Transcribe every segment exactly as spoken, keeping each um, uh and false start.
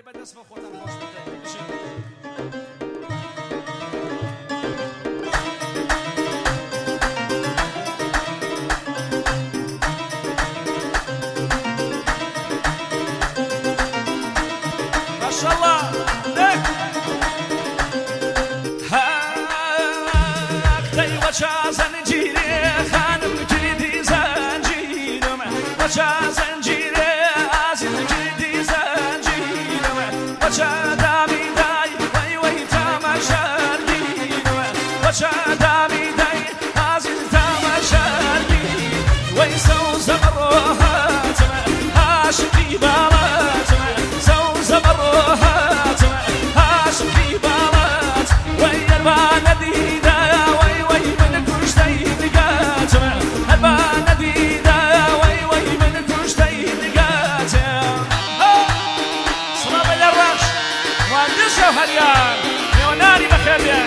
خۆی بەدەست بە خۆتان خۆش بدەین. ماشاءالله لك هاك داي وجا زنجيري خانم جديدي زنجيرم وجا زنجيري عزيز جديدي زنجيرم وجا دامي داي وي وي تماشارجيرم وجا دامي داي عزيز تماشارجي وي سوز مروحات عاشقي بالات سوز مروحات عاشقي بالات وي البانة ديدا وي وي من كشتي نقات البانة ديدا وي وي من كشتي نقات صلاة بالرقص مهندس جوهريان ليوناري بخير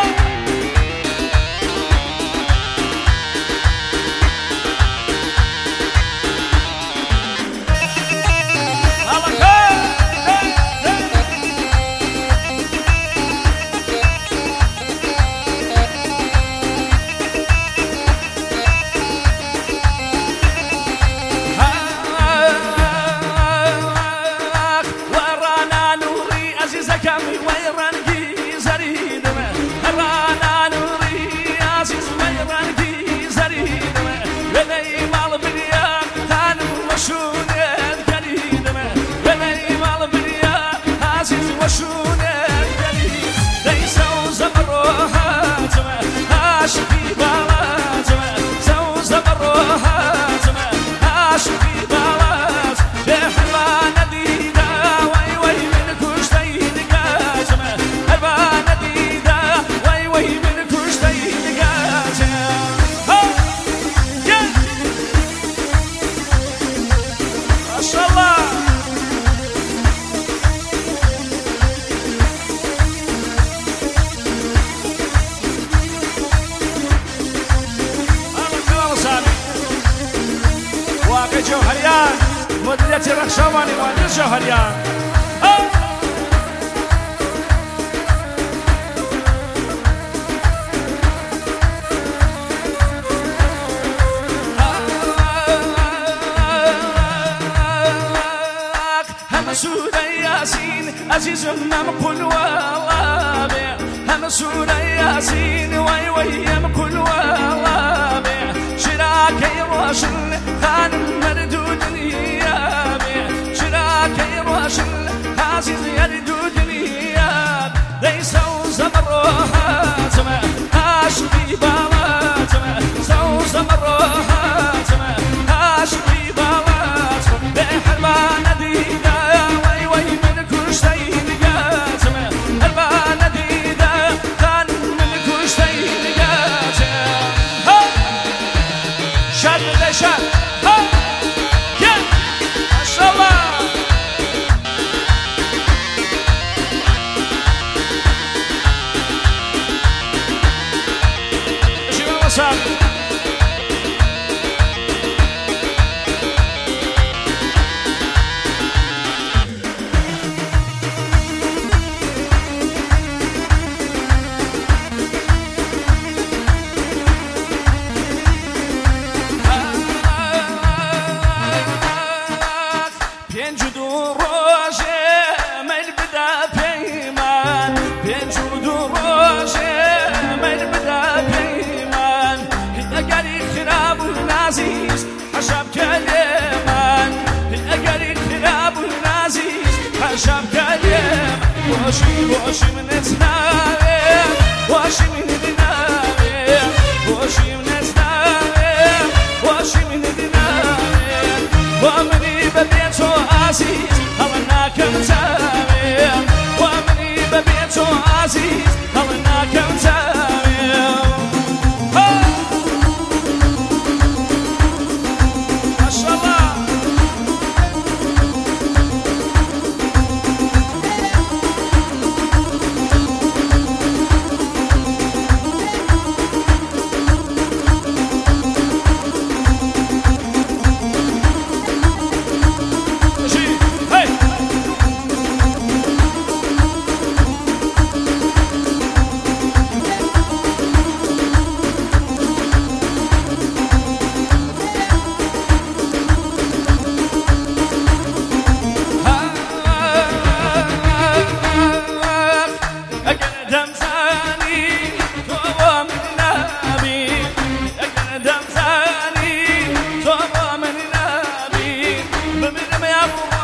جوهريان مديرية الرخشواني مهندس جوهريان هم سورة ياسين عزيز مقبول والله هم سورة ياسين وي وي مقبول والله شراكي روشن خانم مردود نيابي شراكي روشن عزيز يردود نياب ديسو زمروحات عاشقي بالات سو زمروحات عاشقي بالات بحربان ديدا وي وي من كشتي نقات حربان ديدا خانم من كشتي نقات شاد شاد ها يا ما شاء الله شو وصل شب كلام واشي واشي من نتناوي واشي من نتناوي واشي من نتناوي واشي من نتناوي وامني ببيتو عزيز هلنا كمتاوي وامني ببيتو عزيز هلنا كمتاوي ما شاء الله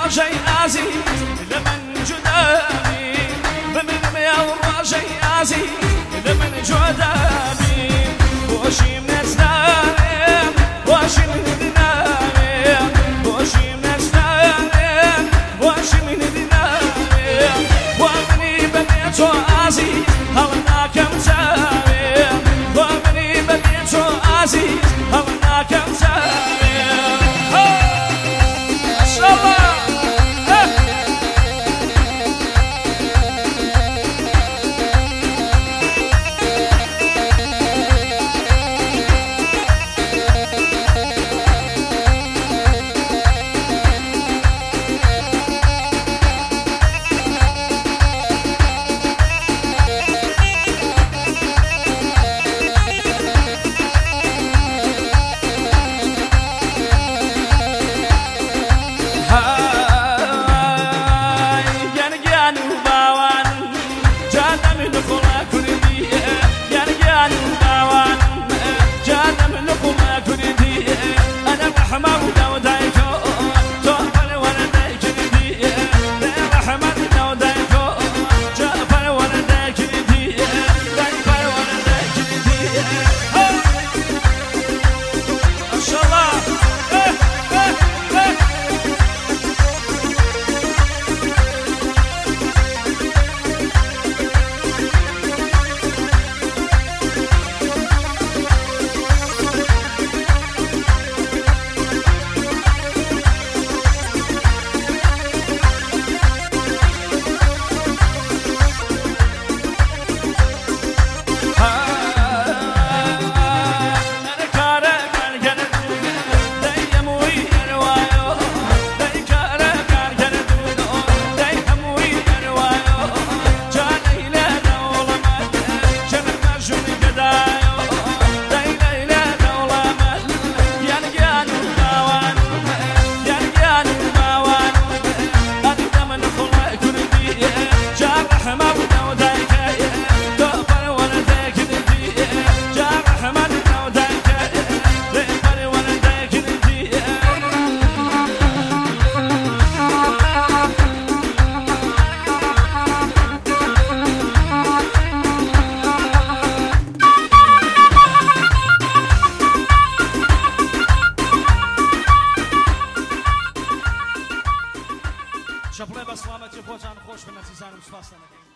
ڕۆژەی ئازی لە من جودابی بمرم ئەو ڕۆژەی ئازی لە من جۆدابی بۆشیم نەزدارێم بۆشیم نەدناوێم بۆشیم نەزدارێم بۆشیم نەدناوێم بۆ منی بەبێ تۆ ئازی هەڵ ناکەم چاوێم بۆ منی بەبێ تۆ ئازی هەڵ ناکەم چاوێم ماشاءالله شەپڵێ بە سڵامەتی خۆتان خۆش بن ئەزیزانم سوپاس دەکەین.